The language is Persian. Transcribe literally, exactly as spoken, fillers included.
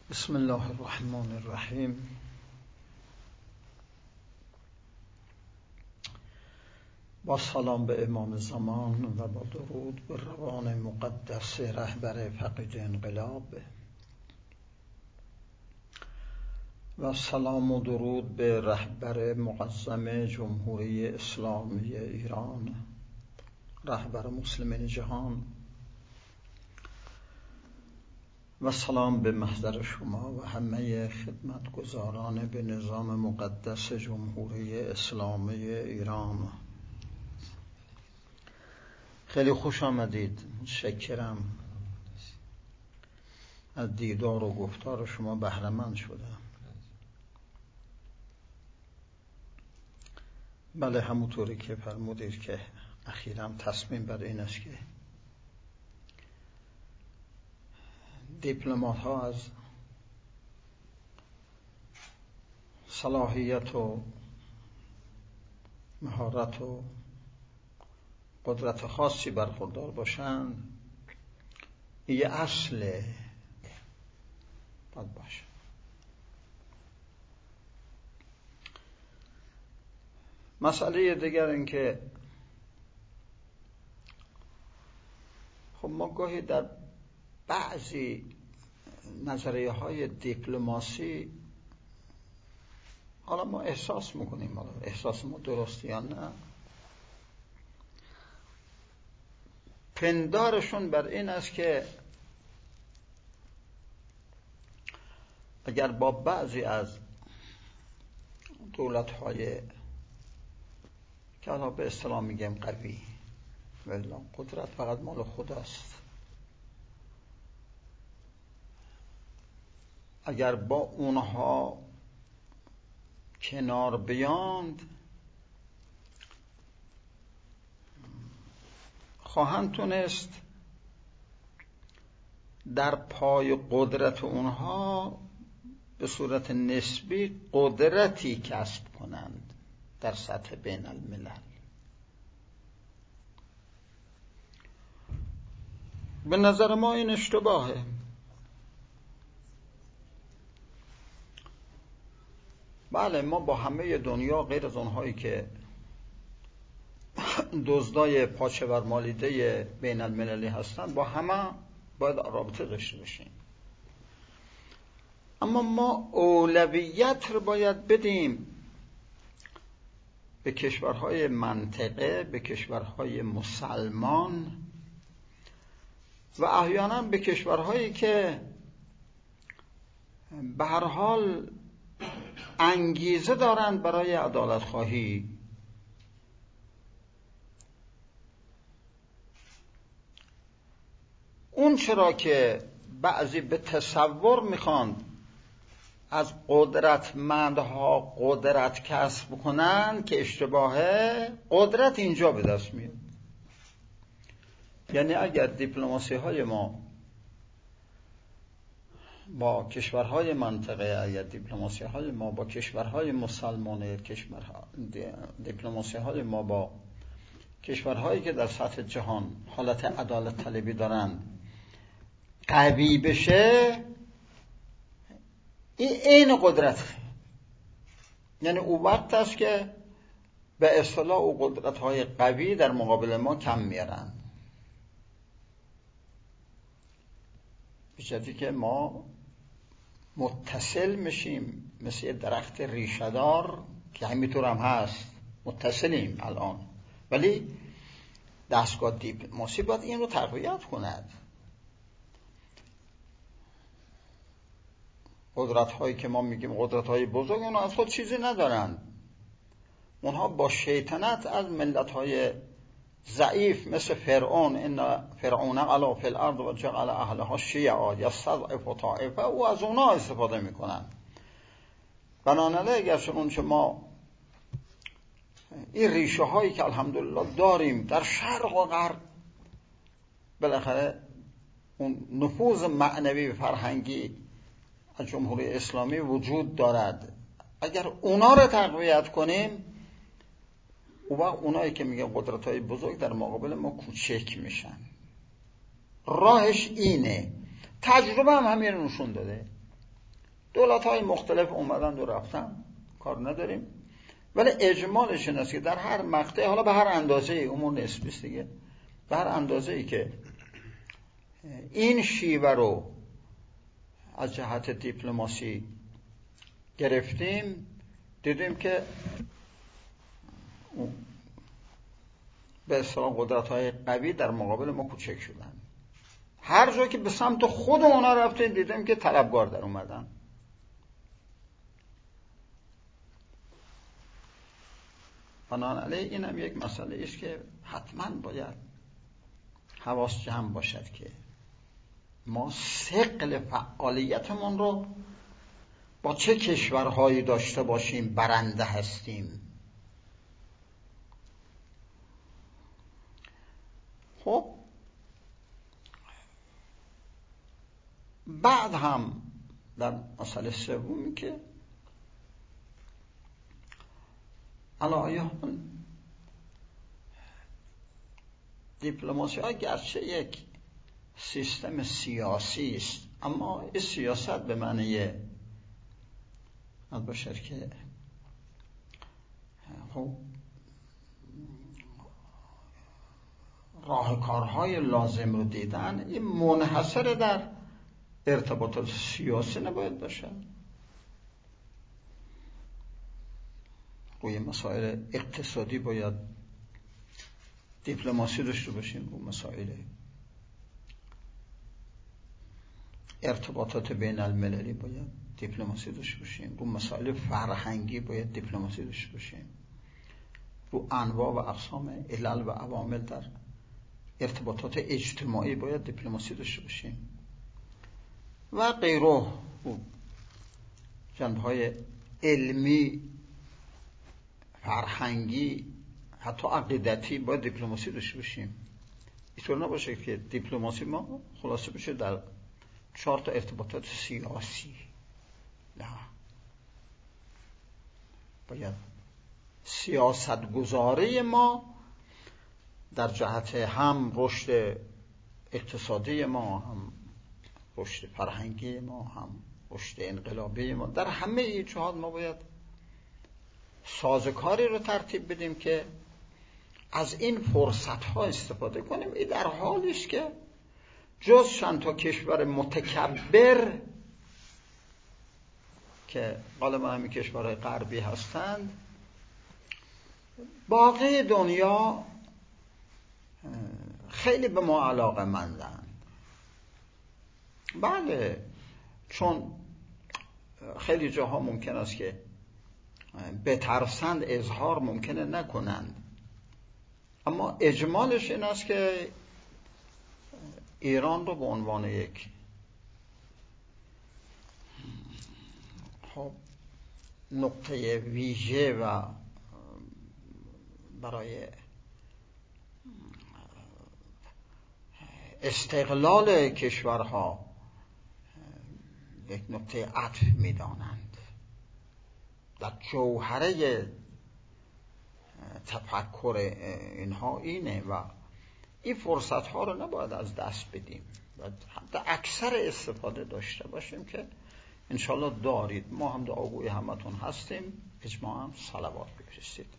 بسم الله الرحمن الرحیم. با سلام به امام زمان و با درود به روان مقدس رهبر فقید انقلاب و سلام و درود به رهبر معظم جمهوری اسلامی ایران، رهبر مسلمین جهان، و سلام به محضر شما و همه خدمتگزاران به نظام مقدس جمهوری اسلامی ایران. خیلی خوش آمدید. متشکرم. از دیدار و گفتار شما بهره مند شدم. بله، همونطوری که فرمودید که اخیراً تصمیم بر این است که دیپلمات ها از صلاحیت و مهارت و قدرت خاصی برخوردار باشند، یه اصل باید باشه. مسئله دیگر این که خب ما گاهی در بعضی نظریه های دیپلماسی حالا ما احساس میکنیم، حالا احساس ما درست یا نه، پندارشون بر این است که اگر با بعضی از دولت های که حالا به اصطلاح میگیم قوی، ولی قدرت فقط مال خداست، اگر با اونها کنار بیاند خواهند تونست در پای قدرت اونها به صورت نسبی قدرتی کسب کنند در سطح بین الملل. به نظر ما این اشتباهه. بله، ما با همه دنیا غیر از اونهایی که دزدای پاچه بر مالیده بین المللی هستن، با همه باید رابطه داشته باشیم، اما ما اولویت رو باید بدیم به کشورهای منطقه، به کشورهای مسلمان و احیانا به کشورهایی که به هر حال انگیزه دارند برای عدالت خواهی. اون چرا که بعضی به تصور میخواند از قدرتمندها قدرت کسب کنن که اشتباهه، قدرت اینجا به دست میاد. یعنی اگر دیپلماسی های ما با کشورهای منطقه، اگر دیپلماسی های ما با کشورهای مسلمانه، کشورها دیپلماسی های ما با کشورهایی که در سطح جهان حالت عدالت طلبی دارند قوی بشه، این عین قدرت، یعنی او وقت است که به اصطلاح او قدرت های قوی در مقابل ما کم میارن، به جدی که ما متصل میشیم مثل یه درخت ریشه‌دار که همینطور هم هست، متصلیم الان، ولی دستگاه دیپلماسی باید این رو تقویت کند. قدرت هایی که ما میگیم قدرت های بزرگ، اونها از خود چیزی ندارند، اونها با شیطنت از ملت های ضعیف مثل فرعون، ان فرعون علا فی الارض و جعل اهلها شیعا یستضعف طائفه، او از اونها استفاده میکنن. بنابراین اگر اون که ما این ریشه هایی که الحمدلله داریم در شرق و غرب، بالاخره اون نفوذ معنوی و فرهنگی از جمهوری اسلامی وجود دارد، اگر اونا رو تقویت کنیم، او وقت اونایی که میگه قدرت های بزرگ در مقابل ما کوچک میشن. راهش اینه، تجربه هم همین نشون داده. دولت‌های مختلف اومدن و رفتن، کار نداریم، ولی اجمالش این است که در هر مقطع، حالا به هر اندازه، امور نسبیست دیگه، به هر اندازه‌ای که این شیوه رو از جهت دیپلماسی گرفتیم، دیدیم که به اصطلاح قدرت‌های قوی در مقابل ما کوچک شدن. هر جا که به سمت خود اونا رفتیم دیدیم که طلبگار در اومدن. بنابراین این هم یک مسئله است که حتما باید حواس جمع باشد که ما ثقل فعالیتمون رو با چه کشورهایی داشته باشیم برنده هستیم. خب بعد هم در مسئله سومی که علایه‌حال دیپلماسی ها گرچه یک سیستم سیاسی است، اما این سیاست به معنی باشد که خب راهکارهای لازم رو دیدن، این منحصر در ارتباطات سیاسی نباید باشه. روی مسائل اقتصادی باید دیپلماسی داشته باشیم، روی مسائل ارتباطات بین المللی باید دیپلماسی داشته باشیم، روی مسائل فرهنگی باید دیپلماسی داشته باشیم، رو انواع و اقسام علل و عوامل در ارتباطات اجتماعی باید دیپلماسی داشته باشیم و غیره. جنبه‌های علمی، فرهنگی، حتی عقیدتی باید دیپلماسی داشته باشیم. اینطور نباشه که دیپلماسی ما خلاصه بشه در چهار تا ارتباطات سیاسی. نه، باید سیاست گذاری ما در جهت هم رشد اقتصادی ما، هم رشد فرهنگی ما، هم رشد انقلابی ما، در همه این جهات ما باید سازوکاری رو ترتیب بدیم که از این فرصت ها استفاده کنیم. این در حالی است که جز چند تا کشور متکبر که غالبا همین کشورهای غربی هستند، باقی دنیا خیلی به ما علاقه مندند. بله، چون خیلی جاها ممکن است که بترسند، اظهار ممکنه نکنند، اما اجمالش این است که ایران رو به عنوان یک خب نقطه ویژه و برای استقلال کشورها یک نقطه عطف می‌دانند. در جوهره تفکر اینها اینه و این فرصت ها رو نباید از دست بدیم و حتی اکثر استفاده داشته باشیم که انشالله دارید. ما هم دعاگوی همتون هستیم. اجماعاً صلوات بفرستید.